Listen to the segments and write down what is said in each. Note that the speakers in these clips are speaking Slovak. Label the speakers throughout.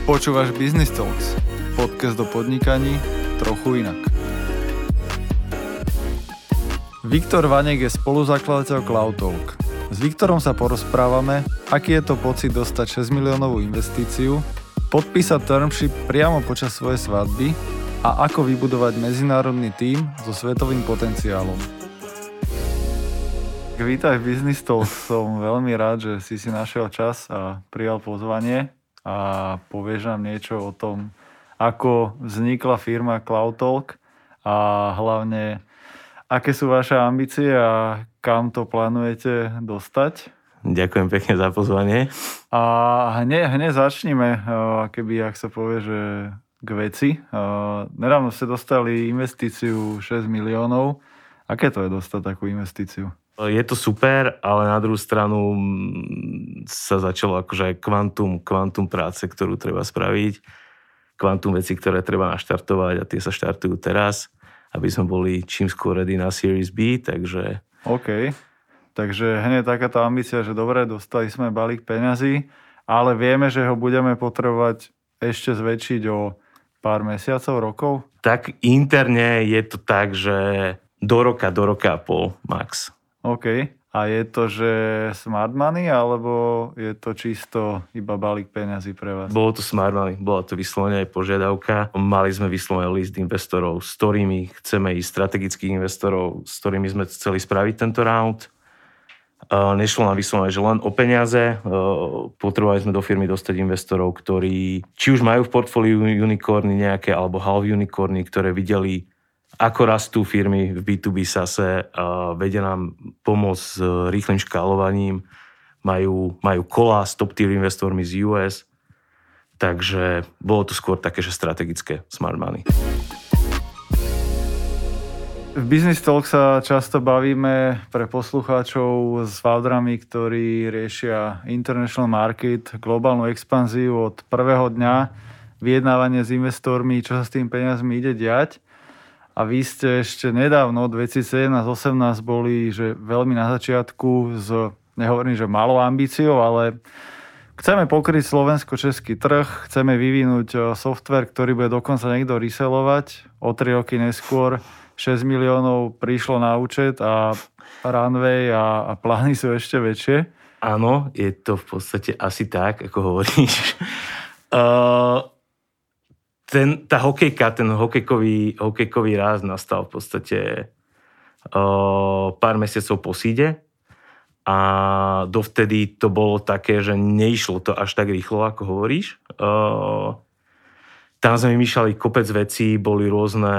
Speaker 1: Počúvaš Business Talks, podcast o podnikaní trochu inak. Viktor Vaněk je spoluzakladateľ CloudTalk. S Viktorom sa porozprávame, aký je to pocit dostať 6 miliónovú investíciu, podpísať termship priamo počas svojej svadby a ako vybudovať medzinárodný tím so svetovým potenciálom. Vítaj v Business Talks, som veľmi rád, že si našiel čas a prijal pozvanie a povieš nám niečo o tom, ako vznikla firma CloudTalk a hlavne, aké sú vaše ambície a kam to plánujete dostať.
Speaker 2: Ďakujem pekne za pozvanie.
Speaker 1: A hneď začneme, ak sa povie, že k veci. Nedávno ste dostali investíciu 6 miliónov. Aké to je dostať takú investíciu?
Speaker 2: Je to super, ale na druhú stranu sa začalo akože aj kvantum práce, ktorú treba spraviť. Kvantum veci, ktoré treba naštartovať a tie sa štartujú teraz, aby sme boli čím skôr ready na Series B, takže... OK,
Speaker 1: takže hneď takáto ambícia, že dobre, dostali sme balík peňazí, ale vieme, že ho budeme potrebovať ešte zväčšiť o pár mesiacov, rokov?
Speaker 2: Tak interne je to tak, že do roka a pol max.
Speaker 1: OK. A je to, že smart money, alebo je to čisto iba balík peňazí pre vás?
Speaker 2: Bolo to smart money, bola to vyslovene aj požiadavka. Mali sme vyslovene list investorov, s ktorými chceme ísť, strategických investorov, s ktorými sme chceli spraviť tento round. Nešlo nám vyslovene, že len o peniaze. Potrebovali sme do firmy dostať investorov, ktorí či už majú v portfóliu unicorny nejaké, alebo half unicorny, ktoré videli, ako rastú firmy v B2B SaaSe, vedia nám pomôcť s rýchlym škálovaním, majú kola s top-tier investormi z US, takže bolo to skôr také, že strategické smart money.
Speaker 1: V Business Talk sa často bavíme pre poslucháčov s founderami, ktorí riešia international market, globálnu expanziu od prvého dňa, vyjednávanie s investormi, čo sa s tým peniazmi ide diať. A vy ste ešte nedávno, 2017-18, boli že veľmi na začiatku nehovorím, že malou ambíciou, ale chceme pokryť slovensko-český trh, chceme vyvinúť software, ktorý bude dokonca niekto resellovať. O 3 roky neskôr 6 miliónov prišlo na účet a runway a plány sú ešte väčšie.
Speaker 2: Áno, je to v podstate asi tak, ako hovoríš. Tá hokejka, ten hokejkový ráz nastal v podstate pár mesiacov po síde a dovtedy to bolo také, že neišlo to až tak rýchlo, ako hovoríš. Tam sme vymýšľali kopec vecí, boli rôzne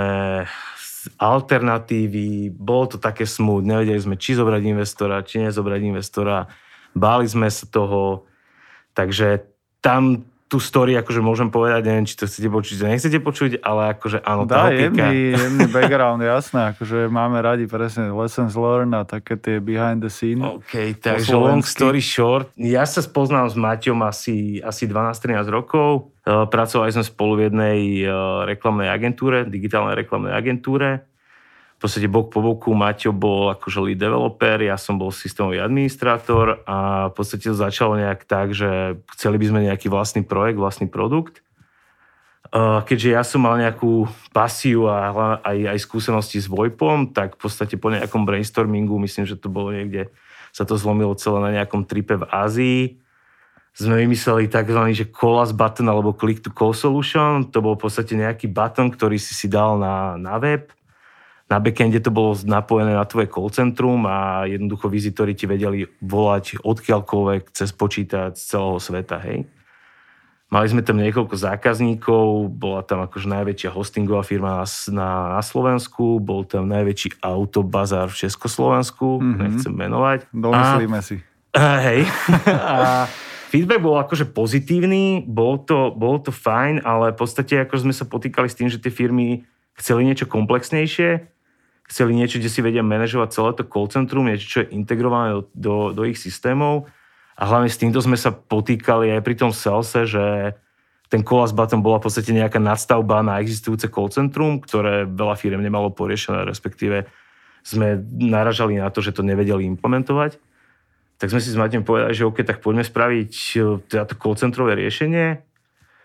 Speaker 2: alternatívy, bolo to také smooth, nevedeli sme, či zobrať investora, či nezobrať investora, báli sme sa toho, takže tam tú story, akože môžem povedať, neviem, či to chcete počuť, že nechcete počuť, ale akože áno, tá hokejka.
Speaker 1: Jemný background, jasné, akože máme radi presne lessons learned a také tie behind the scene.
Speaker 2: OK, takže long story short, ja sa spoznám s Maťom asi 12-13 rokov, pracovali sme spolu v jednej reklamnej agentúre, digitálnej reklamnej agentúre. V podstate bok po boku Maťo bol akože lead developer, ja som bol systémový administrátor a v podstate to začalo nejak tak, že chceli by sme nejaký vlastný projekt, vlastný produkt. Keďže ja som mal nejakú pasiu a aj skúsenosti s VoIPom, tak v podstate po nejakom brainstormingu, myslím, že to bolo niekde, sa to zlomilo celé na nejakom tripe v Ázii, sme vymysleli takzvaný, že call us button alebo click to call solution. To bol v podstate nejaký button, ktorý si dal na web. Na backende to bolo napojené na tvoje call centrum a jednoducho vizitori ti vedeli volať odkiaľkoľvek cez počítač z celého sveta, hej. Mali sme tam niekoľko zákazníkov, bola tam akože najväčšia hostingová firma na Slovensku, bol tam najväčší autobazár v Československu, nechcem menovať.
Speaker 1: Domyslíme si.
Speaker 2: Hej. A feedback bol akože pozitívny, bol to fajn, ale v podstate akože sme sa potýkali s tým, že tie firmy chceli niečo komplexnejšie, chceli niečo, kde si vedia manažovať celé to call centrum, niečo, čo je integrované do ich systémov. A hlavne s týmto sme sa potýkali aj pri tom salese, že ten call us button bola v podstate nejaká nadstavba na existujúce call centrum, ktoré veľa firiem nemalo poriešené, respektíve sme naražali na to, že to nevedeli implementovať. Tak sme si s Maťom povedali, že OK, tak poďme spraviť to call centrové riešenie.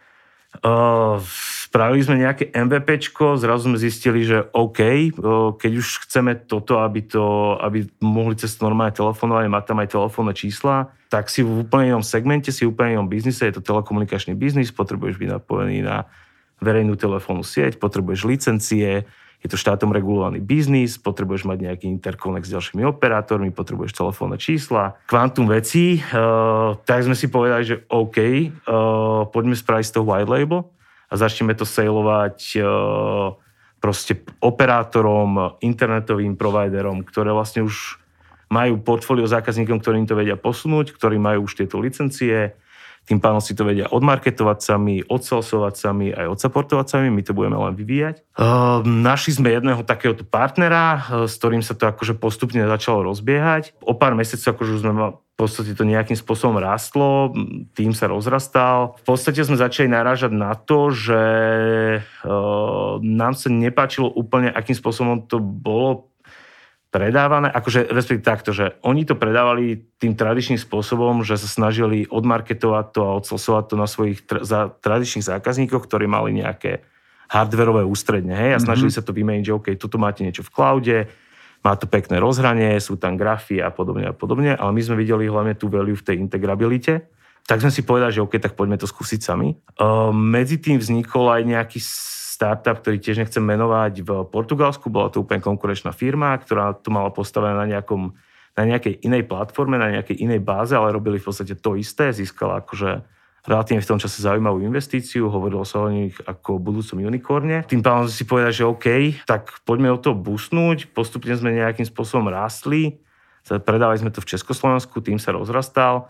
Speaker 2: Spravili sme nejaké MVPčko, zrazu sme zistili, že OK, keď už chceme toto, aby mohli cez normálne telefonovať, mať tam aj telefónne čísla, tak si v úplne inom segmente, si v úplne inom biznise, je to telekomunikačný biznis, potrebuješ byť napojený na verejnú telefónnu sieť, potrebuješ licencie, je to štátom regulovaný biznis, potrebuješ mať nejaký interconnect s ďalšími operátormi, potrebuješ telefónne čísla, kvantum vecí, tak sme si povedali, že OK, poďme spraviť z toho white label a začneme to sailovať proste operátorom, internetovým providerom, ktoré vlastne už majú portfólio zákazníkom, ktorým to vedia posunúť, ktorí majú už tieto licencie, tým pádom si to vedia odmarketovať sami, odsalesovať sami, aj odsupportovať sami, my to budeme len vyvíjať. Našli sme jedného takéhoto partnera, s ktorým sa to akože postupne začalo rozbiehať. O pár mesiacov akože už sme v podstate to nejakým spôsobom rástlo, tým sa rozrastal. V podstate sme začali narážať na to, že nám sa nepáčilo úplne, akým spôsobom to bolo predávané, akože respektíve takto, že oni to predávali tým tradičným spôsobom, že sa snažili odmarketovať to a odsalesovať to na svojich tradičných zákazníkoch, ktorí mali nejaké hardwareové ústredne, hej, a snažili sa to vymeniť, že OK, toto máte niečo v cloude, má to pekné rozhranie, sú tam grafy a podobne, ale my sme videli hlavne tú value v tej integrabilite. Tak sme si povedali, že OK, tak poďme to skúsiť sami. Medzi tým vznikol aj nejaký startup, ktorý tiež nechcem menovať, v Portugalsku. Bola to úplne konkurenčná firma, ktorá to mala postavené na nejakej inej platforme, na nejakej inej báze, ale robili v podstate to isté. Získala akože relatívne v tom čase zaujímavú investíciu, hovorilo sa o nich ako o budúcom unikorne. Tým pádom si povedali, že OK, tak poďme o to boostnúť. Postupne sme nejakým spôsobom rástli. Predávali sme to v Československu, tým sa rozrastal.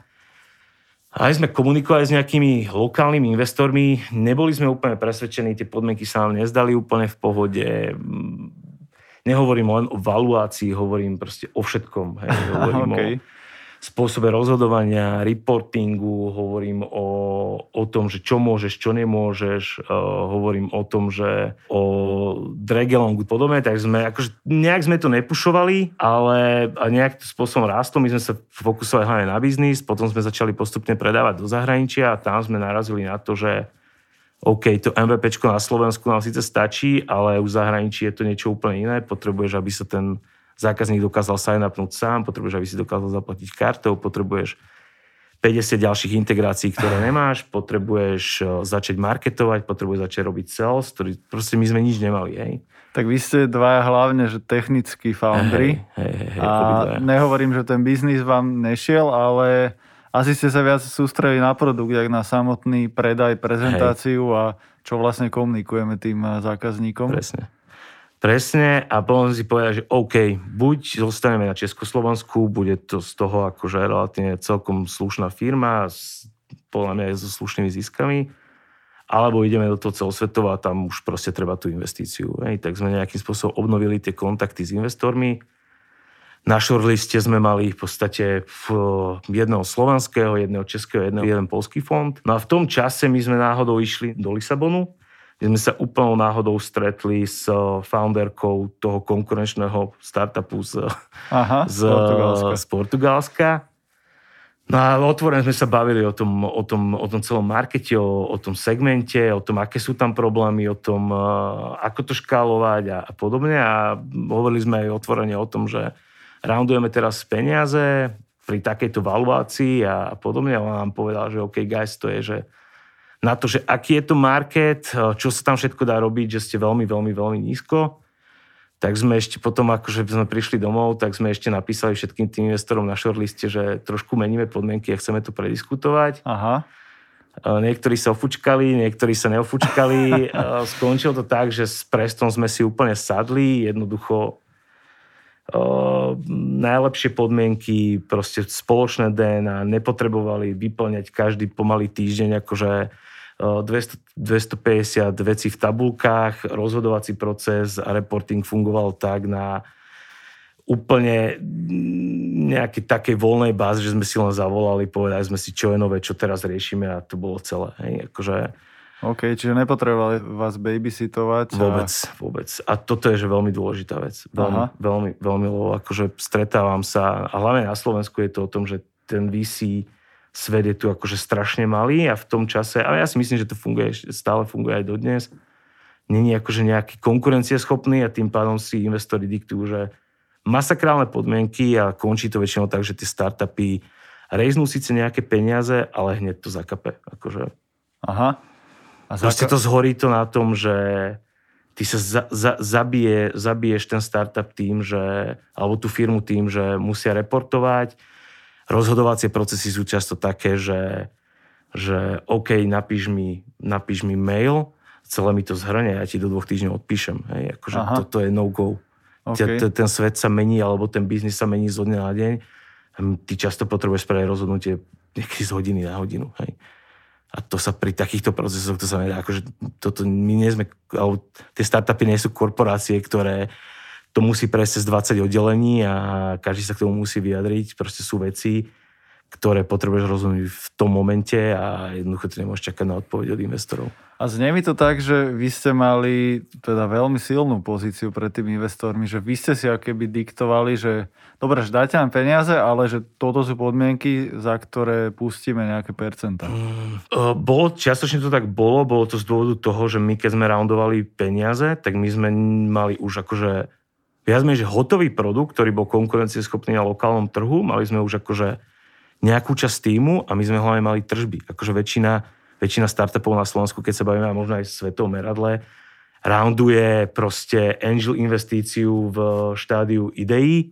Speaker 2: Aj sme komunikovali s nejakými lokálnymi investormi, neboli sme úplne presvedčení, tie podmienky sa nám nezdali úplne v pohode. Nehovorím len o valuácii, hovorím proste o všetkom. Hej. Hovorím o spôsobe rozhodovania, reportingu, hovorím o tom, že čo môžeš, čo nemôžeš, hovorím o tom, že o dragalongu podobne, tak nejak sme to nepušovali, ale nejak spôsobom rástlo, my sme sa fokusovali hlavne na biznis, potom sme začali postupne predávať do zahraničia a tam sme narazili na to, že OK, to MVPčko na Slovensku nám síce stačí, ale u zahraničí je to niečo úplne iné, potrebuješ, aby sa ten zákazník dokázal sign-upnúť sám, potrebuješ, aby si dokázal zaplatiť kartou, potrebuješ 50 ďalších integrácií, ktoré nemáš, potrebuješ začať marketovať, potrebuješ začať robiť sales, ktorý proste my sme nič nemali, hej.
Speaker 1: Tak vy ste dvaja hlavne, že technickí foundry a nehovorím, že ten biznis vám nešiel, ale asi ste sa viac sústredili na produkt, jak na samotný predaj, prezentáciu a čo vlastne komunikujeme tým zákazníkom.
Speaker 2: Presne a potom si povedal, že OK, buď zostaneme na Československu, bude to z toho akože relatívne celkom slušná firma, podľa mňa je so slušnými ziskami, alebo ideme do toho celosvetovo a tam už proste treba tú investíciu. Hej. Tak sme nejakým spôsobom obnovili tie kontakty s investormi. Na shortliste sme mali v podstate jedného slovenského, jedného českého, jeden polský fond. No a v tom čase my sme náhodou išli do Lisabonu, kde sme sa úplnou náhodou stretli s founderkou toho konkurenčného startupu z Portugalska. No a otvorene sme sa bavili o tom celom markete, o tom segmente, o tom, aké sú tam problémy, o tom, ako to škálovať a podobne. A hovorili sme aj otvorene o tom, že roundujeme teraz peniaze pri takejto valuácii a podobne. A on nám povedal, že OK, guys, to je, že na to, že aký je to market, čo sa tam všetko dá robiť, že ste veľmi, veľmi, veľmi nízko. Tak sme ešte potom, akože sme prišli domov, tak sme ešte napísali všetkým tým investorom na shortliste, že trošku meníme podmienky a chceme to prediskutovať.
Speaker 1: Aha.
Speaker 2: Niektorí sa ofučkali, niektorí sa neofučkali. Skončilo to tak, že s Prestom sme si úplne sadli, jednoducho najlepšie podmienky, proste spoločné DNA, nepotrebovali vyplňať každý pomalý týždeň akože 250 vecí v tabulkách, rozhodovací proces a reporting fungoval tak na úplne nejakej takej voľnej báze, že sme si len zavolali, povedali sme si, čo je nové, čo teraz riešime a to bolo celé. Hej, akože
Speaker 1: OK, čiže nepotrebovali vás babysitovať.
Speaker 2: Vôbec. A toto je že veľmi dôležitá vec. Veľmi, akože stretávam sa, a hlavne na Slovensku je to o tom, že ten VC svet je tu akože strašne malý a v tom čase, ale ja si myslím, že to stále funguje aj dodnes, není akože nejaký konkurencieschopný a tým pádom si investori diktujú, že masakrálne podmienky a končí to väčšinou tak, že tie startupy rejznú síce nejaké peniaze, ale hneď to zakape. Akože.
Speaker 1: Aha.
Speaker 2: Proste to zhorí to na tom, že ty sa zabiješ ten startup tým, že, alebo tú firmu tým, že musia reportovať. Rozhodovacie procesy sú často také, že OK, napíš mi mail, celé mi to zhrnie, ja ti do 2 týždňov odpíšem. Hej? Akože toto je no-go. Okay. Ten svet sa mení, alebo ten biznis sa mení zo dňa na deň. Ty často potrebuješ spraviť rozhodnutie niekedy z hodiny na hodinu. Hej? A to sa pri takýchto procesoch, to sa nedá, akože toto my nie sme, alebo tie startupy nie sú korporácie, ktoré to musí prejsť cez 20 oddelení a každý sa k tomu musí vyjadriť. Proste sú veci, ktoré potrebuješ rozhodnúť v tom momente a jednoducho ty nemôžeš čakať na odpoveď od investorov.
Speaker 1: A znie mi to tak, že vy ste mali teda veľmi silnú pozíciu pred tými investormi, že vy ste si akoby diktovali, že dobre, že dáte nám peniaze, ale že toto sú podmienky, za ktoré pustíme nejaké percentá.
Speaker 2: Čiastočne to tak bolo to z dôvodu toho, že my keď sme roundovali peniaze, tak my sme mali už akože viac menej, že hotový produkt, ktorý bol konkurencieschopný na lokálnom trhu, mali sme už akože nejakú časť týmu a my sme hlavne mali tržby. Akože väčšina startupov na Slovensku, keď sa bavíme možno aj v svetovom meradle, rounduje proste angel investíciu v štádiu ideí,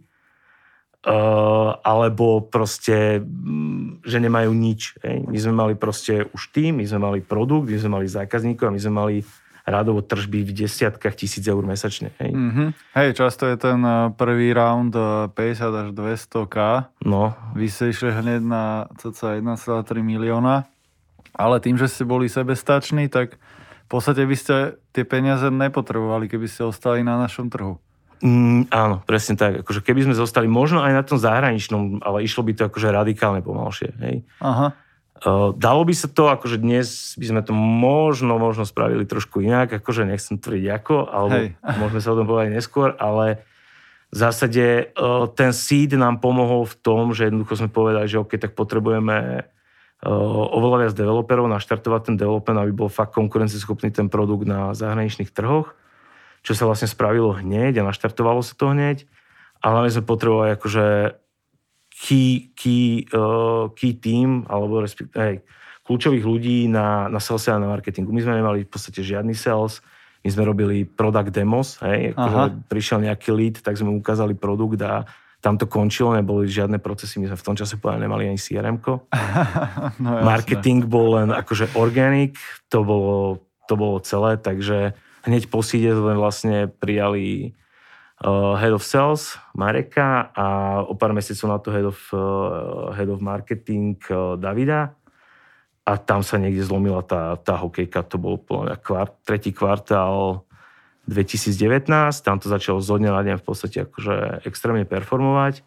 Speaker 2: alebo proste, že nemajú nič. Hej. My sme mali proste už tým, my sme mali produkt, my sme mali zákazníkov a my sme mali rádovo tržby v desiatkách tisíc eur mesačne. Hej.
Speaker 1: Mm-hmm. Hej, často je ten prvý round 50 až 200k.
Speaker 2: No.
Speaker 1: Vy ste išli hneď na cca 1,3 milióna, ale tým, že ste boli sebestační, tak v podstate by ste tie peniaze nepotrebovali, keby ste ostali na našom trhu.
Speaker 2: Áno, presne tak. Akože keby sme zostali možno aj na tom zahraničnom, ale išlo by to akože radikálne pomalšie. Hej.
Speaker 1: Aha.
Speaker 2: Dalo by sa to, akože dnes by sme to možno spravili trošku inak, akože nechcem tvrdiť ako, alebo môžeme sa o tom povedať neskôr, ale v zásade ten seed nám pomohol v tom, že jednoducho sme povedali, že OK, tak potrebujeme oveľa viac developerov, naštartovať ten development, aby bol fakt konkurencieschopný ten produkt na zahraničných trhoch, čo sa vlastne spravilo hneď a naštartovalo sa to hneď, ale hlavne sme potrebovali akože key team, alebo respektíve kľúčových ľudí na sales a na marketingu. My sme nemali v podstate žiadny sales, my sme robili product demos, akože prišiel nejaký lead, tak sme ukázali produkt a tam to končilo, neboli žiadne procesy, my sme v tom čase povedali, nemali ani CRM-ko. No, marketing bol len akože organic, to bolo celé, takže hneď po seede sme vlastne prijali Head of Sales Mareka a o pár mesiacov na to Head of Marketing Davida a tam sa niekde zlomila tá hokejka, to bol tretí kvartál 2019, tam to začalo zo dňa na deň v podstate akože extrémne performovať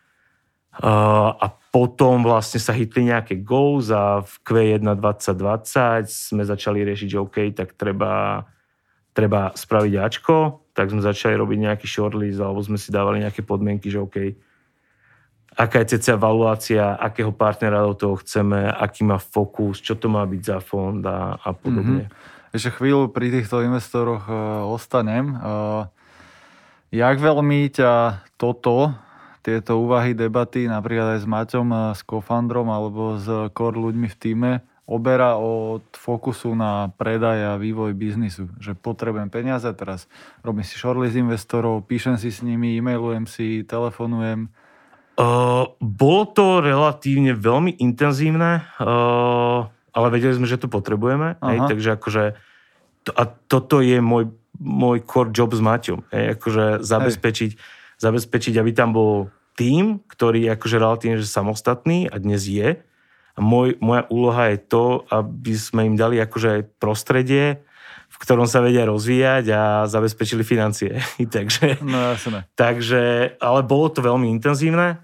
Speaker 2: a potom vlastne sa hitli nejaké goals a v Q1 2020 sme začali riešiť, že OK, tak treba spraviť Ačko, tak sme začali robiť nejaký shortlist, alebo sme si dávali nejaké podmienky, že OK, aká je cca valuácia, akého partnera do toho chceme, aký má fokus, čo to má byť za fond a podobne.
Speaker 1: Ešte chvíľu pri týchto investoroch ostanem. Jak veľmi ťa tieto úvahy, debaty, napríklad aj s Maťom, s co-founderom alebo s core ľuďmi v tíme, oberá od fokusu na predaj a vývoj biznisu. Že potrebujem peniaze, teraz robím si shortlist investorov, píšem si s nimi, e-mailujem si, telefonujem.
Speaker 2: Bolo to relatívne veľmi intenzívne, ale vedeli sme, že to potrebujeme. Hej, takže akože toto je môj core job s Maťom. Hej, akože zabezpečiť, aby tam bol tím, ktorý je akože relatívne samostatný a dnes je. A moja úloha je to, aby sme im dali akože prostredie, v ktorom sa vedia rozvíjať a zabezpečili financie. Takže, ale bolo to veľmi intenzívne.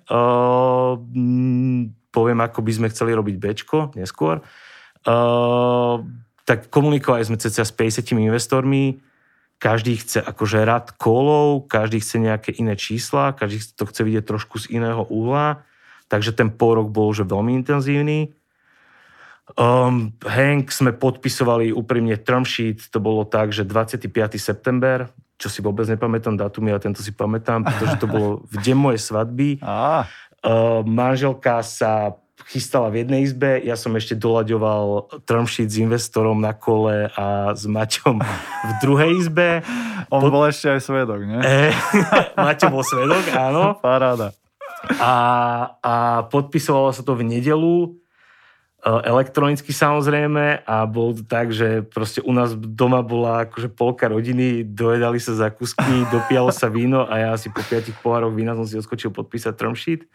Speaker 2: Poviem, ako by sme chceli robiť Bčko neskôr. Tak komunikovali sme cca s 50 investormi, každý chce akože rad callov, každý chce nejaké iné čísla, každý to chce vidieť trošku z iného uhla. Takže ten pôrok bol že veľmi intenzívny. Hank sme podpisovali úprimne term sheet, to bolo tak, že 25. september, čo si vôbec nepamätám dátumy, ale tento si pamätám, pretože to bolo v deň mojej svadby. Manželka sa chystala v jednej izbe, ja som ešte doľaďoval term sheet s investorom na kole a s Maťom v druhej izbe.
Speaker 1: On bol ešte aj svedok, nie?
Speaker 2: Maťo bol svedok, áno.
Speaker 1: Paráda.
Speaker 2: A podpisovalo sa to v nedeľu, elektronicky samozrejme, a bol to tak, že proste u nás doma bola akože polka rodiny, dojedali sa zákusky, dopíjalo sa víno a ja asi po 5 pohároch vína som si odskočil podpísať term sheet.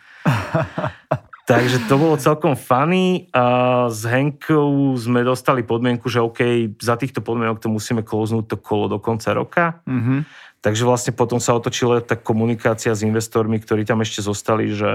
Speaker 2: Takže to bolo celkom funny. S Hankou sme dostali podmienku, že OK, za týchto podmienok to musíme closenúť to kolo do konca roka. Mm-hmm. Takže vlastne potom sa otočila tá komunikácia s investormi, ktorí tam ešte zostali, že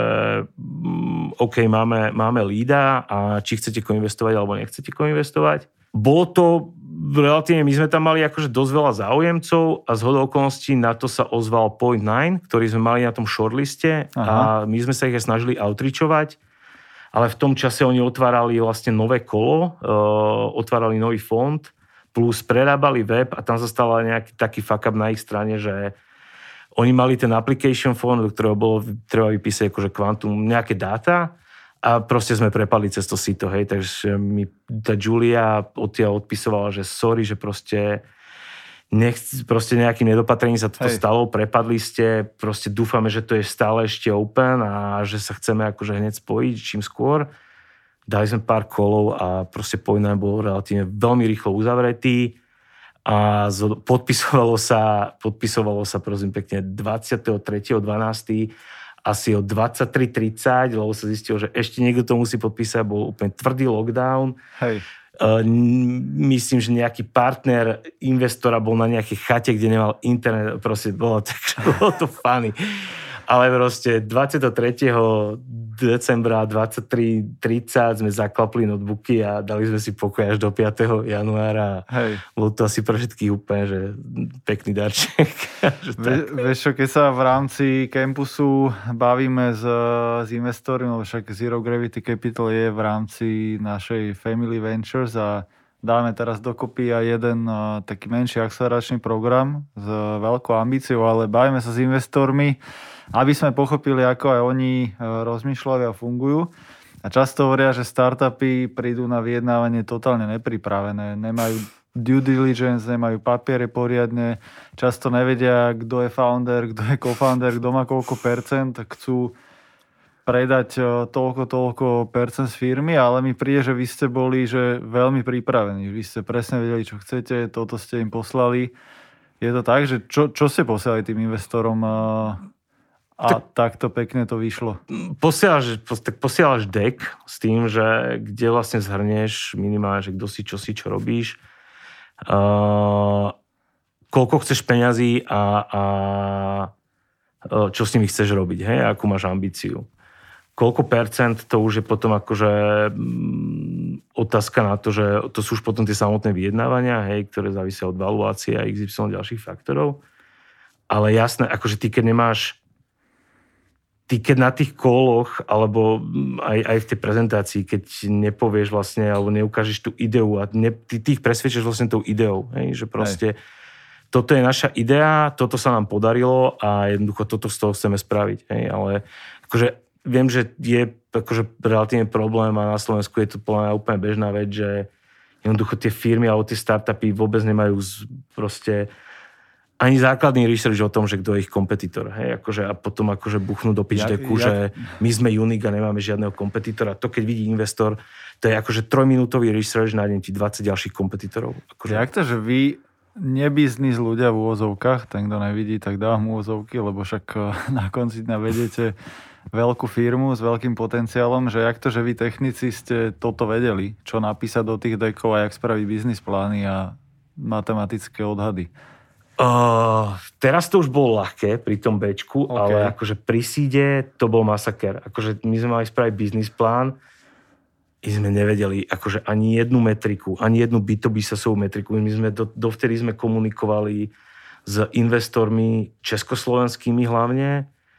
Speaker 2: OK, máme lída a či chcete koinvestovať alebo nechcete koinvestovať. Bolo to relatívne, my sme tam mali akože dosť veľa záujemcov a zhodou okolností na to sa ozval Point9, ktorý sme mali na tom shortliste. Aha. A my sme sa ich aj snažili outreachovať, ale v tom čase oni otvárali vlastne nové kolo, otvárali nový fond, plus prerábali web a tam sa stala nejaký taký fuck up na ich strane, že oni mali ten application form, do ktorého bolo treba vypísať akože kvantum, nejaké dáta a proste sme prepadli cez to sito, hej, takže mi tá Julia odtiaľ odpisovala, že sorry, že proste nejakým nedopatrením sa toto stalo, prepadli ste, proste dúfame, že to je stále ešte open a že sa chceme akože hneď spojiť čím skôr. Dali sme pár kolov a proste Point9 bol relatívne veľmi rýchlo uzavretý a podpisovalo sa prosím pekne 23.12. asi o 23.30, lebo sa zistilo, že ešte niekto to musí podpísať, bol úplne tvrdý lockdown.
Speaker 1: Hej.
Speaker 2: Myslím, že nejaký partner investora bol na nejakej chate, kde nemal internet, proste bolo to funny. Ale proste 23. decembra 23.30 sme zaklapli notebooky a dali sme si pokoj až do 5. januára.
Speaker 1: Hej.
Speaker 2: Bolo to asi pre všetkých úplne, že pekný darček.
Speaker 1: Vieš čo, keď sa v rámci campusu bavíme s investormi, lebo však Zero Gravity Capital je v rámci našej Family Ventures a dáme teraz dokopy aj jeden taký menší akceleračný program s veľkou ambíciou, ale bavíme sa s investormi, aby sme pochopili, ako aj oni rozmýšľajú a fungujú. A často hovoria, že startupy prídu na vyjednávanie totálne nepripravené. Nemajú due diligence, nemajú papiere poriadne, často nevedia, kto je founder, kto je co-founder, kto má koľko percent, chcú predať toľko percent z firmy, ale mi príde, že vy ste boli že veľmi pripravení. Vy ste presne vedeli, čo chcete, toto ste im poslali. Je to tak, že čo ste poslali tým investorom a takto pekne to vyšlo? Posielaš deck s tým, že kde vlastne zhrnieš minimálne, že kto si, čo robíš, koľko chceš peňazí a čo s nimi chceš robiť, hej, akú máš ambíciu. Koľko percent, to už je potom akože otázka na to, že to sú už potom tie samotné vyjednávania, hej, ktoré závisia od valuácie a XY ďalších faktorov. Ale jasné, akože ty keď na tých koloch, alebo aj v tej prezentácii, keď nepovieš vlastne, alebo neukážeš tú ideu a ty ich presvedčíš vlastne tou ideou, hej, že proste toto je naša idea, toto sa nám podarilo a jednoducho toto z toho chceme spraviť, hej, ale akože viem, že je akože relatívne problém a na Slovensku je to úplne bežná vec, že jednoducho tie firmy alebo tie startupy vôbec nemajú proste ani základný research o tom, že kto je ich kompetitor. Hej? Akože, a potom akože buchnú do pitch decku, že my sme unique a nemáme žiadneho kompetitora. To keď vidí investor, to je akože 3-minútový research, nájdem ti 20 ďalších kompetitorov. Akože... Jak to, že vy nebiznis ľudia v úvozovkách, ten kto nevidí, tak dávam úvozovky, lebo však na konci dňa vedete veľkú firmu s veľkým potenciálom, že jak to, že vy technici ste toto vedeli, čo napísať do tých dekov a jak spraviť biznis plány a matematické odhady.
Speaker 2: Teraz to už bolo ľahké pri tom Bčku, okay. Ale akože pri síde to bol masaker. Akože my sme mali spraviť biznis plán i sme nevedeli akože ani jednu metriku, ani jednu B2B SaaSovú metriku. My sme dovtedy sme komunikovali s investormi československými hlavne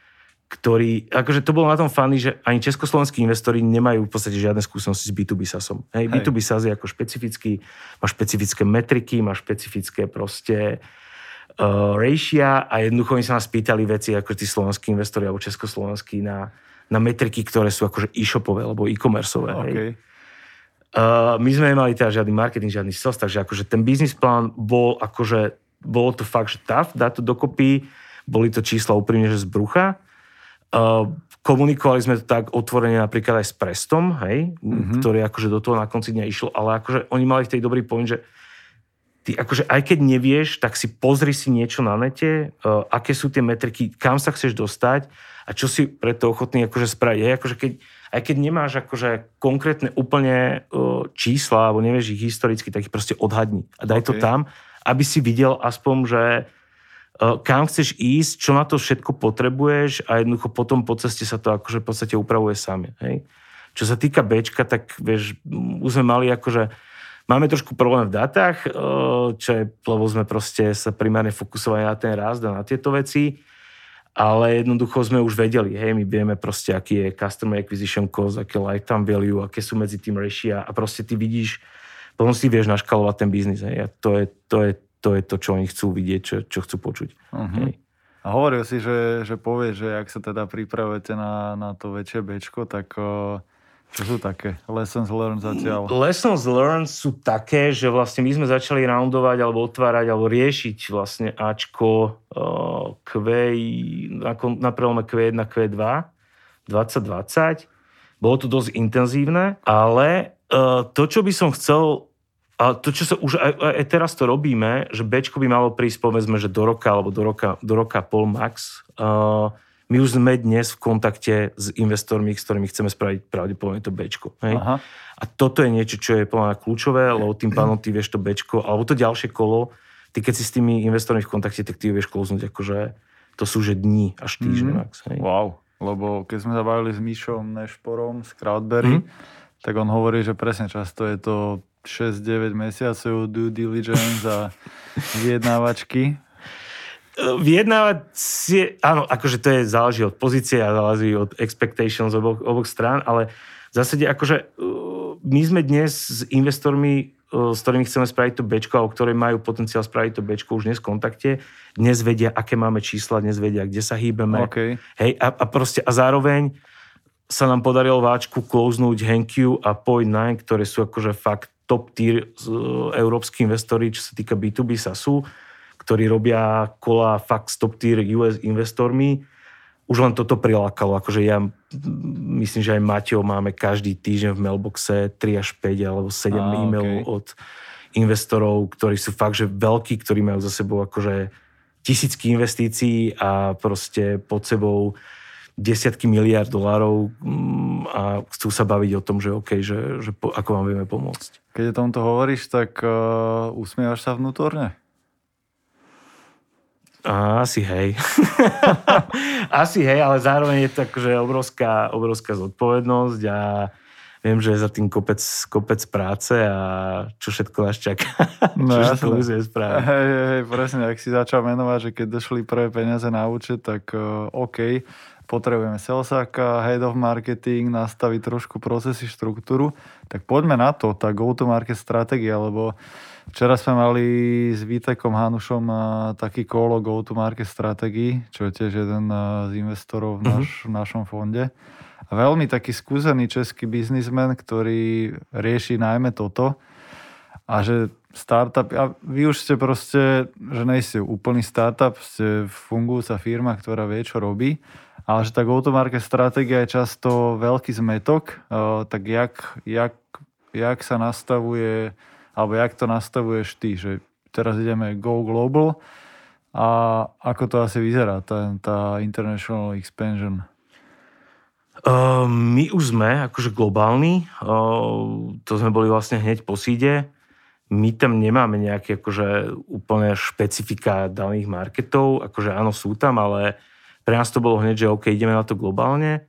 Speaker 2: ktorý, akože to bolo na tom funny, že ani československí investori nemajú v podstate žiadne skúsenosti s B2B SaaSom. Hej. B2B SaaS je ako špecifický, má špecifické metriky, má špecifické proste ratio a jednoducho oni sa nás pýtali veci ako tí slovenskí investori alebo československí na metriky, ktoré sú akože e-shopové alebo e-commerceové.
Speaker 1: Okay.
Speaker 2: Hej. My sme nemali teda žiadny marketing, žiadny sales, takže akože ten business plán bol akože, bolo to fakt, že tough, dať to dokopy, boli to čísla úprimne, že z brucha. Komunikovali sme to tak otvorene napríklad aj s Prestom, hej, ktorý akože do toho na konci dňa išlo, ale akože oni mali v tej dobrý point, že ty akože aj keď nevieš, tak si pozri si niečo na nete, aké sú tie metriky, kam sa chceš dostať a čo si preto ochotný akože spraviť. Hej, akože aj keď nemáš akože konkrétne úplne čísla, alebo nevieš ich historicky, tak ich proste odhadni a daj to tam, aby si videl aspoň, že kam chceš ísť, čo na to všetko potrebuješ a jednoducho potom po ceste sa to akože v podstate upravuje sami. Hej. Čo sa týka Bčka, tak vieš, už sme mali akože, máme trošku problém v dátach, čo je, lebo sme proste sa primárne fokusovali na ten rast a na tieto veci, ale jednoducho sme už vedeli, hej, my vieme proste, aký je customer acquisition cost, aké lifetime value, aké sú medzi tým ratio a proste ty vidíš, potom si vieš naškalovať ten biznis, hej, a to je to, čo oni chcú vidieť, čo chcú počuť. Hej.
Speaker 1: A hovoril si, že povieš, že ak sa teda pripravujete na to väčšie Bčko, tak čo sú také lessons learned zatiaľ? Lessons
Speaker 2: learned sú také, že vlastne my sme začali roundovať alebo otvárať alebo riešiť vlastne Ačko na prelome Q1 Q2 2020. Bolo to dosť intenzívne, ale to, čo by som chcel, a to, čo sa už aj teraz to robíme, že Bčko by malo prísť, povedzme, že do roka alebo do roka pol max. My už sme dnes v kontakte s investormi, s ktorými chceme spraviť pravdepodobne to Bčko. Hej? A toto je niečo, čo je plná kľúčové, lebo tým pánom ty vieš to Bčko, alebo to ďalšie kolo, ty keď si s tými investormi v kontakte, tak ty vieš kloznúť, akože to sú že dní až týždne max. Hej?
Speaker 1: Wow, lebo keď sme sa bavili s Míšom Nešporom z Crowdberry, tak on hovorí, že presne často je to 6-9 mesiacov due diligence a vyjednávačky.
Speaker 2: Vyjednávať si, áno, akože to je, záleží od pozície a záleží od expectations oboch strán, ale v zásade akože my sme dnes s investormi, s ktorými chceme spraviť to Bčko, alebo ktorí majú potenciál spraviť to Bčko už dnes v kontakte, dnes vedia, aké máme čísla, dnes vedia, kde sa hýbeme.
Speaker 1: Okay.
Speaker 2: Hej, a proste, a zároveň sa nám podarilo váčku closenúť Henkiu a Point9, ktoré sú akože fakt top tier európski investori, čo sa týka B2B SaaSu, ktorí robia kola fakt s top tier US investormi. Už len toto prilákalo. Akože ja myslím, že aj Maťo máme každý týždeň v mailboxe 3 až 5 alebo 7 e-mailov od investorov, ktorí sú fakt, že veľkí, ktorí majú za sebou akože tisícky investícií a proste pod sebou desiatky miliárd dolárov a chcú sa baviť o tom, že OK, že ako vám vieme pomôcť.
Speaker 1: Keď o tomto hovoríš, tak usmievaš sa vnútorne?
Speaker 2: Asi hej. Asi hej, ale zároveň je to akože obrovská zodpovednosť a viem, že je za tým kopec práce a čo všetko nás čaká.
Speaker 1: No,
Speaker 2: čo všetko musíme spraviť.
Speaker 1: Hej, presne, ak si začal menovať, že keď došli prvé peniaze na účet, tak OK, potrebujeme salesáka, head of marketing, nastaviť trošku procesy, štruktúru, tak poďme na to, tá go-to-market stratégia, lebo včera sme mali s Vítekom Hanušom taký kolo go-to-market stratégii, čo je tiež jeden z investorov v našom fonde. A veľmi taký skúsený český biznismen, ktorý rieši najmä toto a že startup, a vy už ste proste, že nejste úplný startup, ste fungujúca firma, ktorá vie, čo robí, ale že tá go-to-market stratégia je často veľký zmetok, tak jak sa nastavuje, alebo jak to nastavuješ ty, že teraz ideme go global a ako to asi vyzerá, tá international expansion?
Speaker 2: My už sme akože globálni, to sme boli vlastne hneď po síde. My tam nemáme nejaké akože úplne špecifika daných marketov, akože áno, sú tam, ale pre nás to bolo hneď, že OK, ideme na to globálne.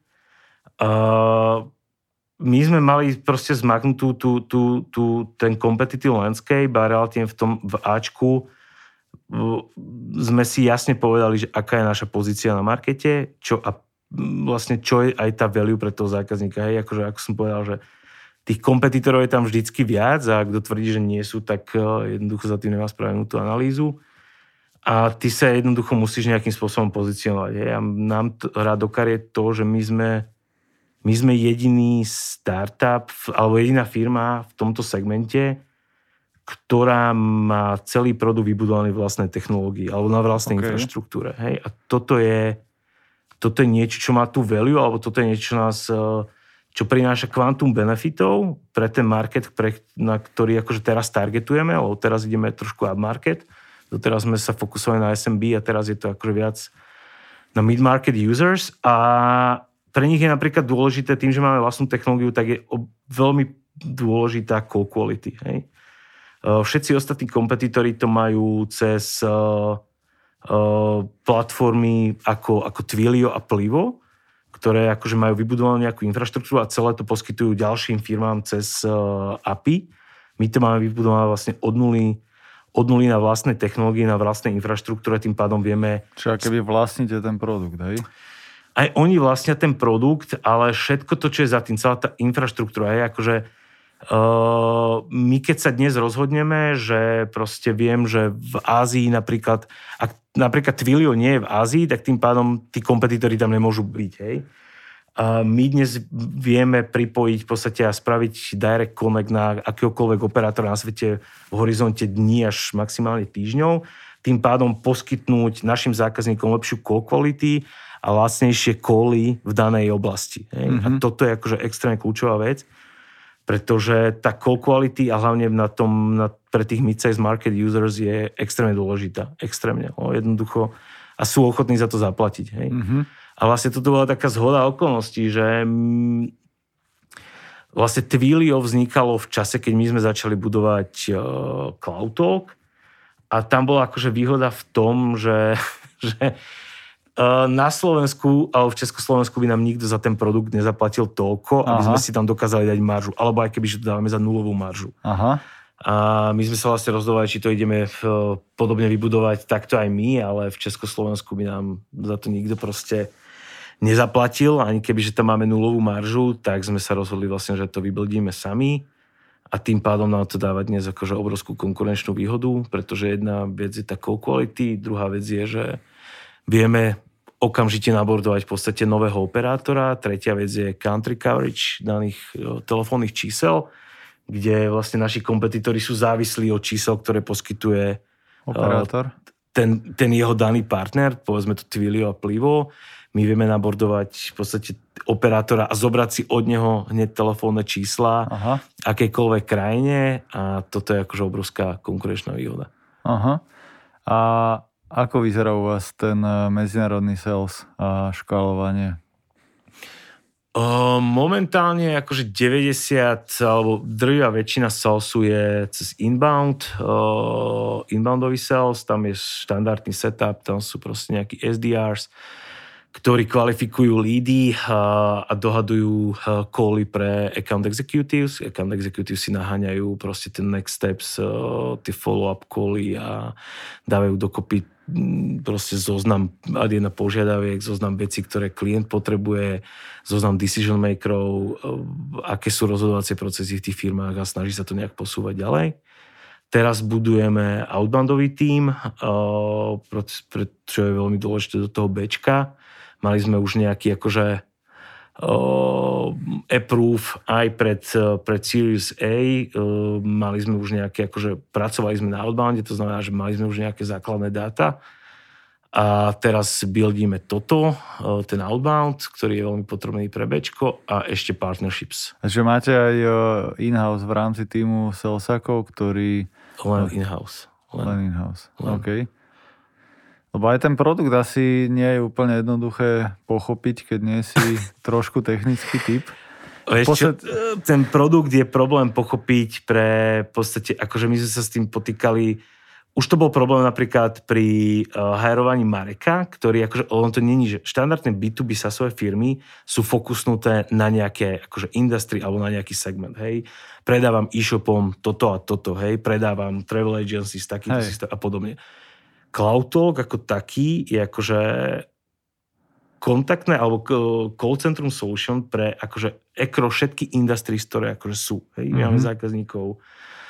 Speaker 2: My sme mali proste zmaknutú ten competitive landscape a relatívne v Ačku sme si jasne povedali, že aká je naša pozícia na markete, čo a vlastne čo je aj tá value pre toho zákazníka. Hej, akože ako som povedal, že tých kompetitorov je tam vždycky viac a kto tvrdí, že nie sú, tak jednoducho za tým nemá spravenú tú analýzu. A ty sa jednoducho musíš nejakým spôsobom pozicionovať. Hej. A nám hrá do kariet to, že my sme jediný startup alebo jediná firma v tomto segmente, ktorá má celý produkt vybudovaný v vlastnej technológii alebo na vlastnej infraštruktúre. Hej. A toto je niečo, čo má tú value, alebo toto je niečo, čo prináša kvantum benefitov pre ten market, na ktorý akože teraz targetujeme, alebo teraz ideme trošku up market. Doteraz sme sa fokusovali na SMB a teraz je to akože viac na mid-market users a pre nich je napríklad dôležité, tým, že máme vlastnú technológiu, tak je veľmi dôležitá call quality. Hej. Všetci ostatní kompetitori to majú cez platformy ako Twilio a Plivo, ktoré akože majú vybudovanú nejakú infraštruktúru a celé to poskytujú ďalším firmám cez API. My to máme vybudované vlastne od nuly na vlastnej technológii, na vlastnej infraštruktúre, tým pádom vieme...
Speaker 1: Čiže keby vlastníte ten produkt, hej?
Speaker 2: Aj oni vlastnia ten produkt, ale všetko to, čo je za tým, celá tá infraštruktúra, hej, akože my keď sa dnes rozhodneme, že proste viem, že v Ázii napríklad, ak napríklad Twilio nie je v Ázii, tak tým pádom tí kompetitori tam nemôžu byť, hej. A my dnes vieme pripojiť v podstate a spraviť direct connect na akéhokoľvek operátora na svete v horizonte dní až maximálne týždňov, tým pádom poskytnúť našim zákazníkom lepšiu call quality a lacnejšie cally v danej oblasti. Hej. A toto je akože extrémne kľúčová vec, pretože tá call quality a hlavne pre tých mid-size market users je extrémne dôležitá. Extrémne. Jednoducho. A sú ochotní za to zaplatiť. Hej. A vlastne toto bola taká zhoda okolností, že vlastne Twilio vznikalo v čase, keď my sme začali budovať CloudTalk a tam bola akože výhoda v tom, že na Slovensku alebo v Československu by nám nikto za ten produkt nezaplatil toľko, aby sme si tam dokázali dať maržu. Alebo aj keby, že to dávame za nulovú maržu. Aha. A my sme sa vlastne rozdovali, či to ideme podobne vybudovať takto aj my, ale v Československu by nám za to nikto proste nezaplatil. Ani keby, že tam máme nulovú maržu, tak sme sa rozhodli vlastne, že to vybildíme sami. A tým pádom nám to dáva dnes akože obrovskú konkurenčnú výhodu, pretože jedna vec je tá call quality, druhá vec je, že vieme okamžite nabordovať v podstate nového operátora. Tretia vec je country coverage daných telefónnych čísel, kde vlastne naši kompetitori sú závislí od čísel, ktoré poskytuje
Speaker 1: operátor.
Speaker 2: Ten jeho daný partner, povedzme to Twilio a Plivo. My vieme nabordovať v podstate operátora a zobrať si od neho hneď telefónne čísla akejkoľvek krajine a toto je akože obrovská konkurenčná výhoda.
Speaker 1: Aha. A ako vyzerá u vás ten medzinárodný sales a škálovanie?
Speaker 2: Momentálne akože 90 alebo drvivá väčšina salesu je cez inboundový sales, tam je štandardný setup, tam sú proste nejakí SDRs, ktorí kvalifikujú lídy a dohadujú cally pre account executives. Account executives si naháňajú proste ten next steps, tie follow-up cally a dávajú dokopy proste zoznam ad jedna požiadaviek, zoznam vecí, ktoré klient potrebuje, zoznam decision makerov, aké sú rozhodovacie procesy v tých firmách a snaží sa to nejak posúvať ďalej. Teraz budujeme outboundový tím, čo je veľmi dôležité do toho Bčka. Mali sme už nejaký akože approve aj pred Series A. Mali sme už nejaké, akože pracovali sme na outbounde, to znamená, že mali sme už nejaké základné dáta. A teraz buildíme toto, ten outbound, ktorý je veľmi potrebný pre Bčko a ešte partnerships.
Speaker 1: Takže máte aj in-house v rámci týmu salesákov, ktorí...
Speaker 2: Len in-house.
Speaker 1: Len in-house, OK. Lebo aj ten produkt asi nie je úplne jednoduché pochopiť, keď nie si trošku technický typ.
Speaker 2: Ten produkt je problém pochopiť pre v podstate, akože my sme sa s tým potýkali, už to bol problém napríklad pri hajrovaní Mareka, ktorý akože, on to není, že štandardné B2B SaaSové firmy sú fokusnuté na nejaké akože industry alebo na nejaký segment, hej. Predávam e-shopom toto a toto, hej, predávam travel agencies, takýto systém a podobne. CloudTalk ako taký je akože kontaktné alebo call centrum solution pre akože všetky industries, ktoré akože sú. Hej? My máme zákazníkov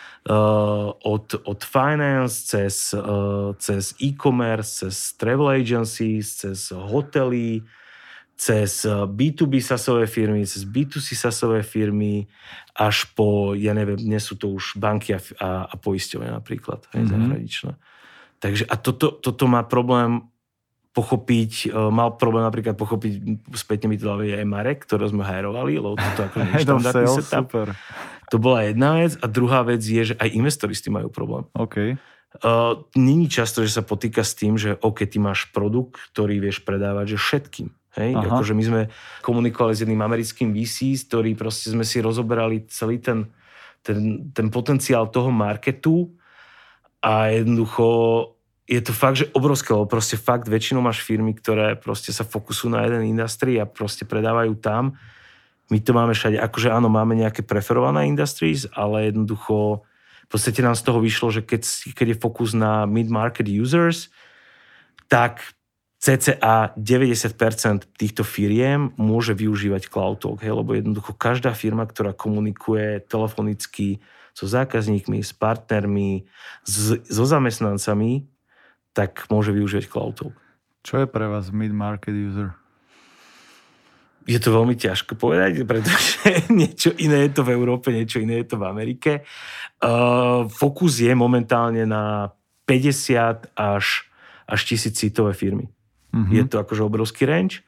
Speaker 2: od finance, cez e-commerce, cez travel agencies, cez hotely, cez B2B SaaSové firmy, cez B2C SaaSové firmy, až po, ja neviem, dnes sú to už banky a poisťovne napríklad, zahraničné. Takže a toto má problém mal problém napríklad pochopiť, spätne mi to dal aj Marek, ktorého sme hajrovali, lebo toto ako neštandardný setup. Super. To bola jedna vec a druhá vec je, že aj investori s tým majú problém.
Speaker 1: OK.
Speaker 2: Není často, že sa potýka s tým, že OK, ty máš produkt, ktorý vieš predávať, že všetkým. Hej? Akože my sme komunikovali s jedným americkým VC, ktorý proste sme si rozoberali celý ten potenciál toho marketu a jednoducho je to fakt, že obrovské, lebo proste fakt väčšinou máš firmy, ktoré proste sa fokusujú na jeden industry a proste predávajú tam. My to máme všade, akože áno, máme nejaké preferované industries, ale jednoducho v podstate nám z toho vyšlo, že keď je fokus na mid-market users, tak cca 90% týchto firiem môže využívať CloudTalk, lebo jednoducho každá firma, ktorá komunikuje telefonicky so zákazníkmi, s partnermi, so zamestnancami, tak môže využívať CloudTalk.
Speaker 1: Čo je pre vás mid-market user?
Speaker 2: Je to veľmi ťažko povedať, pretože niečo iné je to v Európe, niečo iné je to v Amerike. Fokus je momentálne na 50 až 1000 seatové firmy. Je to akože obrovský range.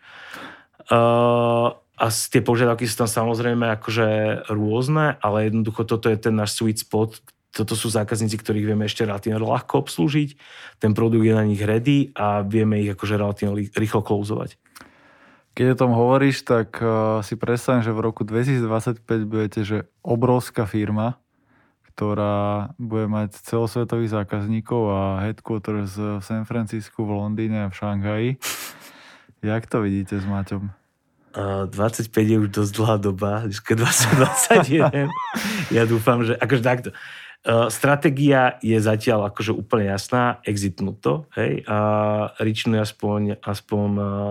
Speaker 2: A tie požiadavky sú tam samozrejme akože rôzne, ale jednoducho toto je ten náš sweet spot. Toto sú zákazníci, ktorých vieme ešte relatívne ľahko obslúžiť. Ten produkt je na nich ready a vieme ich akože relatívne rýchlo closovať.
Speaker 1: Keď o tom hovoríš, tak si predstavím, že v roku 2025 budete, že obrovská firma, ktorá bude mať celosvetových zákazníkov a headquarters v San Francisku, v Londýne a v Šanghaji. Jak to vidíte s Maťom?
Speaker 2: 25 je už dosť dlhá doba, keď 2021. Ja dúfam, že akože takto. Stratégia je zatiaľ akože úplne jasná, exitnúť to, hej, a reachnúť aspoň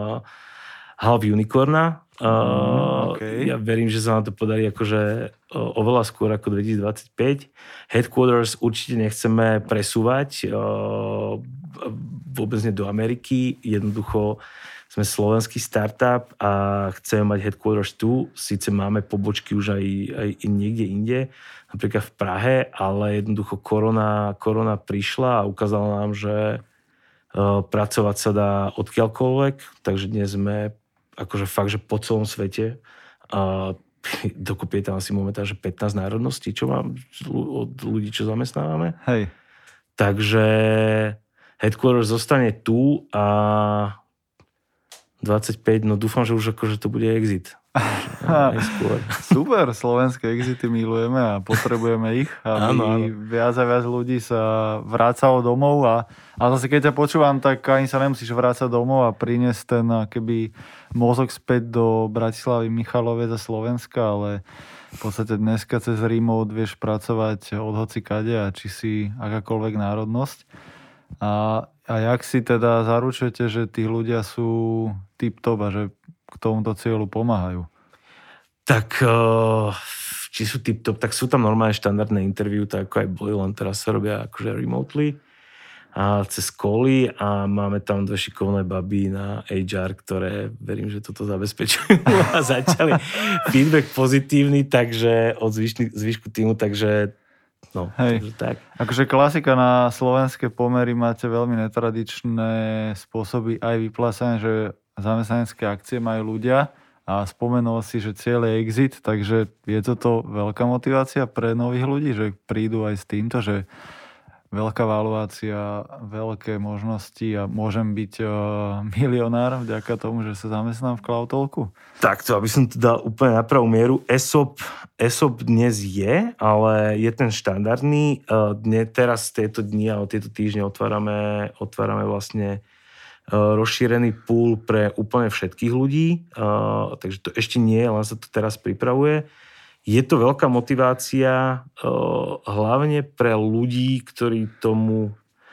Speaker 2: half unicorna. Okay. Ja verím, že sa nám to podarí akože oveľa skôr ako 2025. Headquarters určite nechceme presúvať vôbec nie do Ameriky. Jednoducho sme slovenský startup a chceme mať headquarters tu. Síce máme pobočky už aj niekde inde, napríklad v Prahe, ale jednoducho korona prišla a ukázala nám, že pracovať sa dá odkiaľkoľvek, takže dnes sme akože fakt, že po celom svete a dokopy je tam asi momentálne, že 15 národností, čo mám od ľudí, čo zamestnávame.
Speaker 1: Hej.
Speaker 2: Takže headquarters zostane tu a 25, no dúfam, že už akože to bude exit.
Speaker 1: Super, slovenské exity milujeme a potrebujeme ich, aby viac a viac ľudí sa vrácalo domov a zase keď ťa počúvam, tak ani sa nemusíš vrácať domov a priniesť ten keby mozog späť do Bratislavy, Michalovec a Slovenska, ale v podstate dneska cez remote vieš pracovať od hocikade a či si akákoľvek národnosť. A jak si teda zaručujete, že tí ľudia sú tip-top a že k tomuto cieľu pomáhajú?
Speaker 2: Tak či sú tip-top, tak sú tam normálne štandardné interview, tak ako aj boli, len teraz sa robia akože remotely a cez cally a máme tam 2 šikovné baby na HR, ktoré verím, že toto zabezpečujú a začali feedback pozitívny, takže od zvyšku týmu, takže no,
Speaker 1: hej.
Speaker 2: Tak.
Speaker 1: Akože klasika na slovenské pomery máte veľmi netradičné spôsoby aj vyplácania, že zamestnanecké akcie majú ľudia a spomenul si, že cieľ je exit, takže je toto veľká motivácia pre nových ľudí, že prídu aj s týmto, že veľká valuácia, veľké možnosti a môžem byť milionár vďaka tomu, že sa zamestnám v CloudTalku?
Speaker 2: Takto, aby som to dal úplne na pravú mieru. ESOP dnes je, ale je ten štandardný. Teraz tieto dni a tieto týždne otvárame vlastne rozšírený pool pre úplne všetkých ľudí. Takže to ešte nie, len sa to teraz pripravuje. Je to veľká motivácia hlavne pre ľudí, ktorí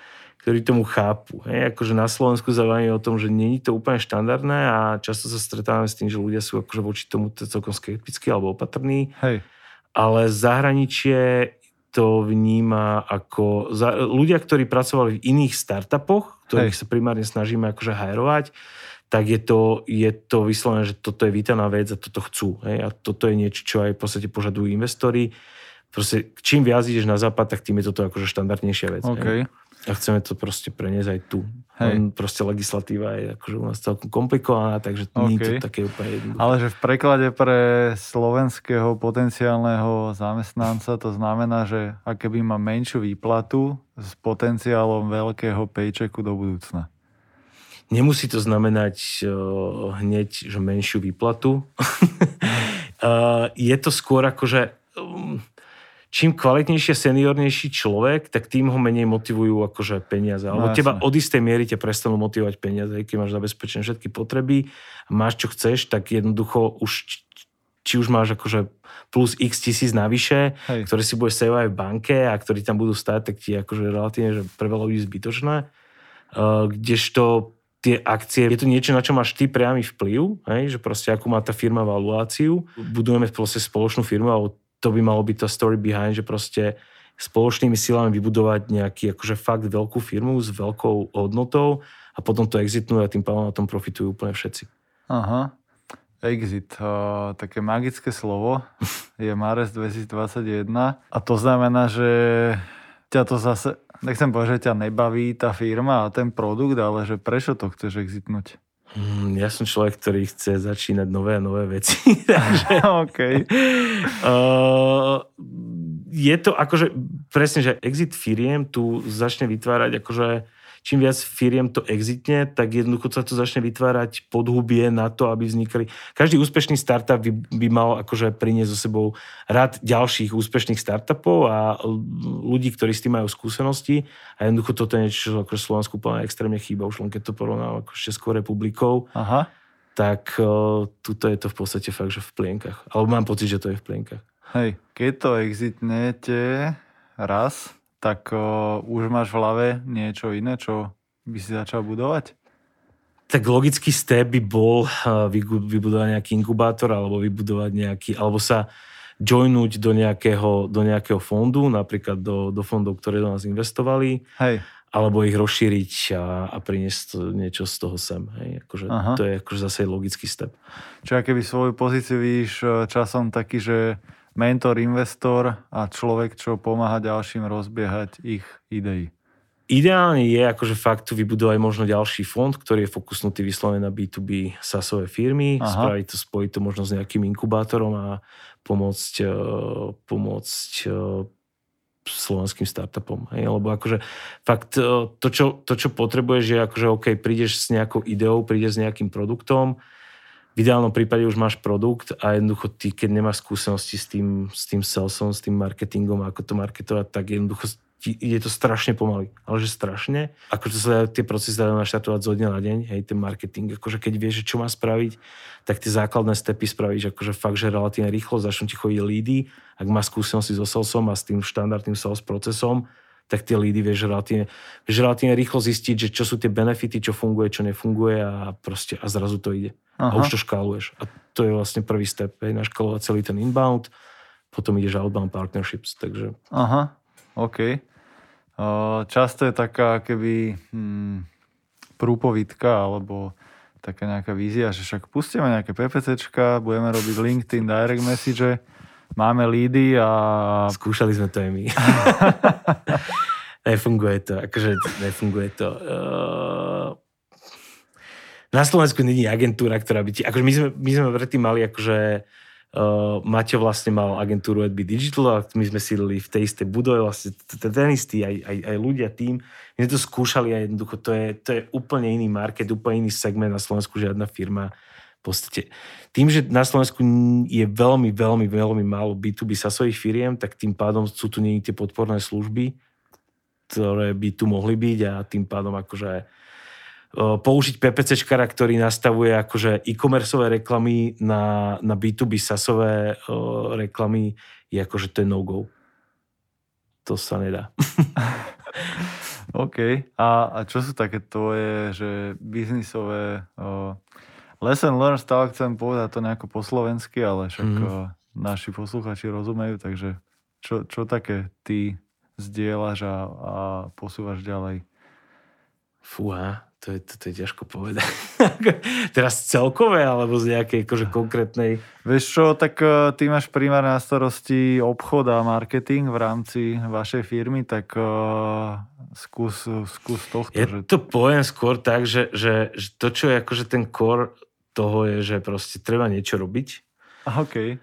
Speaker 2: ktorí tomu chápu. Hej, akože na Slovensku zavanie o tom, že nie je to úplne štandardné a často sa stretávame s tým, že ľudia sú akože voči tomu celkom skeptickí alebo opatrní.
Speaker 1: Hej.
Speaker 2: Ale zahraničie to vníma ako... Ľudia, ktorí pracovali v iných startupoch, ktorých sa primárne snažíme akože hajrovať, tak je to vyslovené, že toto je vítaná vec a toto chcú. Hej? A toto je niečo, čo aj v podstate požadujú investori. Proste, čím viac ideš na západ, tak tým je toto akože štandardnejšia vec.
Speaker 1: Okay.
Speaker 2: A chceme to proste preniesť aj tu. Proste legislatíva je akože u nás celkom komplikovaná, takže nie je to také úplne jednoduché.
Speaker 1: Ale že v preklade pre slovenského potenciálneho zamestnanca to znamená, že aké by má menšiu výplatu s potenciálom veľkého paychecku do budúcna.
Speaker 2: Nemusí to znamenať hneď, že menšiu výplatu. Je to skôr akože... Čím kvalitnejší a seniornejší človek, tak tým ho menej motivujú akože peniaze. Alebo teba od istej miery ťa prestanú motivovať peniaze. Keď máš zabezpečené všetky potreby a máš čo chceš, tak jednoducho už či už máš akože plus x tisíc navyše, ktoré si budeš sejovať v banke a ktorí tam budú stáť, tak ti akože relatívne, že pre veľa ľudí zbytočné. Kdežto tie akcie, je to niečo, na čo máš ty priamy vplyv, hej? Že proste akú má tá firma valuáciu. Budujeme proste spoločnú firmu, alebo to by malo byť tá story behind, že proste spoločnými silami vybudovať nejaký akože fakt veľkú firmu s veľkou hodnotou a potom to exitnú a tým pádom na tom profitujú úplne všetci.
Speaker 1: Aha, exit. Také magické slovo je marec 2021 a to znamená, že ťa to zase, nechcem povedať, že ťa nebaví tá firma a ten produkt, ale že prečo to chceš exitnúť?
Speaker 2: Ja som človek, ktorý chce začínať nové a nové veci.
Speaker 1: Okay.
Speaker 2: Je to akože presne, že exit firiem tu začne vytvárať akože čím viac firiem to exitne, tak jednoducho sa to začne vytvárať podhubie na to, aby vznikali. Každý úspešný startup by mal akože priniesť so sebou rad ďalších úspešných startupov a ľudí, ktorí s tým majú skúsenosti. A jednoducho toto je niečo, čo akože Slovensku plne extrémne chýba. Už len keď to porovnám ako s Českou republikou, tak tuto je to v podstate fakt, že v plienkach. Alebo mám pocit, že to je v plienkach.
Speaker 1: Hej, keď to exitnete raz, tak už máš v hlave niečo iné, čo by si začal budovať?
Speaker 2: Tak logický step by bol vybudovať nejaký inkubátor alebo vybudovať nejaký, alebo sa joinúť do nejakého fondu, napríklad do fondov, ktoré do nás investovali.
Speaker 1: Hej.
Speaker 2: Alebo ich rozšíriť a priniesť niečo z toho sem. Hej. Akože to je akože zase logický step.
Speaker 1: Čiže keby svoju pozíciu vidíš časom taký, že mentor, investor a človek, čo pomáha ďalším rozbiehať ich ideí.
Speaker 2: Ideálne je akože fakt tu vybudovať možno ďalší fond, ktorý je fokusnutý vyslovene na B2B SaaSové firmy, spraviť to, spojiť to možno s nejakým inkubátorom a pomôcť slovenským startupom. Hej? Lebo akože fakt to, čo potrebuješ, je akože OK, prídeš s nejakou ideou, prídeš s nejakým produktom, v ideálnom prípade už máš produkt a jednoducho ty, keď nemáš skúsenosti s tým salesom, s tým marketingom, ako to marketovať, tak jednoducho je to strašne pomaly. Ale že strašne. Akože sa tie procesy dajú naštartovať zo dňa na deň, hej, ten marketing. Akože keď vieš, čo má spraviť, tak tie základné stepy spravíš akože fakt, že relatívne rýchlo, začnú ti chodiť lídy. Ak máš skúsenosti so salesom a s tým štandardným sales procesom, tak tie lídy vieš relatívne rýchlo zistiť, že čo sú tie benefity, čo funguje, čo nefunguje a proste a zrazu to ide. A už to škáluješ. A to je vlastne prvý step. Naškálovať celý ten inbound, potom ideš outbound partnerships. Takže...
Speaker 1: OK. Často je taká keby prúpovidka alebo taká nejaká vízia, že však pustíme nejaké PPCčka, budeme robiť LinkedIn direct message, máme lídy a...
Speaker 2: Skúšali sme to aj my. Nefunguje to. Nefunguje to. Na Slovensku nie je agentúra, ktorá by ti... Akože my sme predtým mali akože... Maťo vlastne mal agentúru Adby Digital a my sme sídlili v tej istej budove, vlastne ten istý, aj ľudia tým. My sme to skúšali a jednoducho to je úplne iný market, úplne iný segment. Na Slovensku žiadna firma. V podstate tým, že na Slovensku je veľmi, veľmi, veľmi málo B2B SaaSových firiem, tak tým pádom sú tu nie tie podporné služby, ktoré by tu mohli byť a tým pádom akože použiť PPCčkara, ktorý nastavuje akože e-commerceové reklamy na B2B SaaSové reklamy, je akože to je no-go. To sa nedá.
Speaker 1: OK. A čo sú také tvoje, že biznisové lesson learned, stále chcem povedať to nejako po slovensky, ale však naši posluchači rozumejú, takže čo také ty zdieľaš a posúvaš ďalej?
Speaker 2: Fúha, to je ťažko povedať. Teraz celkové, alebo z nejakej akože konkrétnej...
Speaker 1: Vieš čo, tak ty máš primárne na starosti obchod a marketing v rámci vašej firmy, tak skús tohto.
Speaker 2: To poviem skôr tak, že to, čo je akože ten core toho je, že proste treba niečo robiť.
Speaker 1: OK.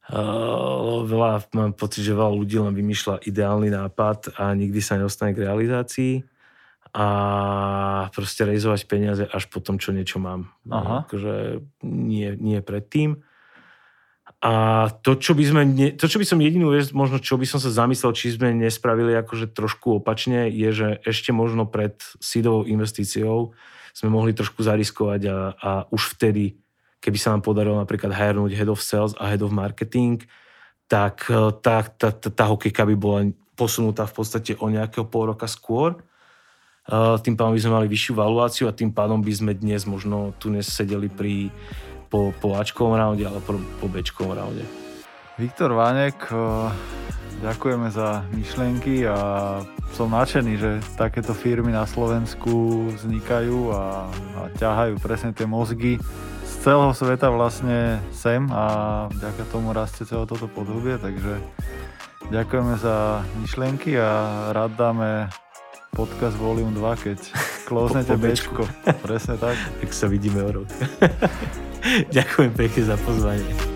Speaker 2: Mám pocit, že veľa ľudí len vymýšľa ideálny nápad a nikdy sa nedostane k realizácii a proste realizovať peniaze až po tom, čo niečo mám. Akože nie predtým. A to, čo by som jedinú vec, možno čo by som sa zamyslel, či sme nespravili akože trošku opačne, je, že ešte možno pred seedovou investíciou sme mohli trošku zariskovať a už vtedy, keby sa nám podarilo napríklad hirenúť head of sales a head of marketing, tak tá hokejka by bola posunutá v podstate o nejakého pol roka skôr. Tým pádom by sme mali vyššiu valuáciu a tým pádom by sme dnes možno tu sedeli po Ačkovom raunde alebo po Bčkovom raunde.
Speaker 1: Viktor Vánek, ďakujeme za myšlienky a som nadšený, že takéto firmy na Slovensku vznikajú a ťahajú presne tie mozgy z celého sveta vlastne sem a vďaka tomu rastie celé toto podhubie, takže ďakujeme za myšlienky a rád dáme podcast Volume 2, keď closenete Bčko. Presne tak.
Speaker 2: Tak sa vidíme o rok. Ďakujem pekne za pozvanie.